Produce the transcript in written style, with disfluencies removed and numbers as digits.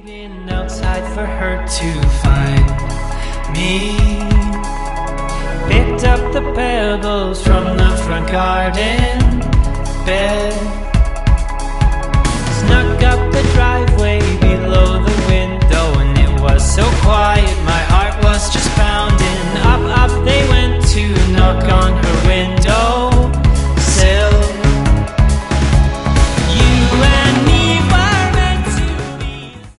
Waiting outside for her to find me. Picked up the pebbles from the front garden bed.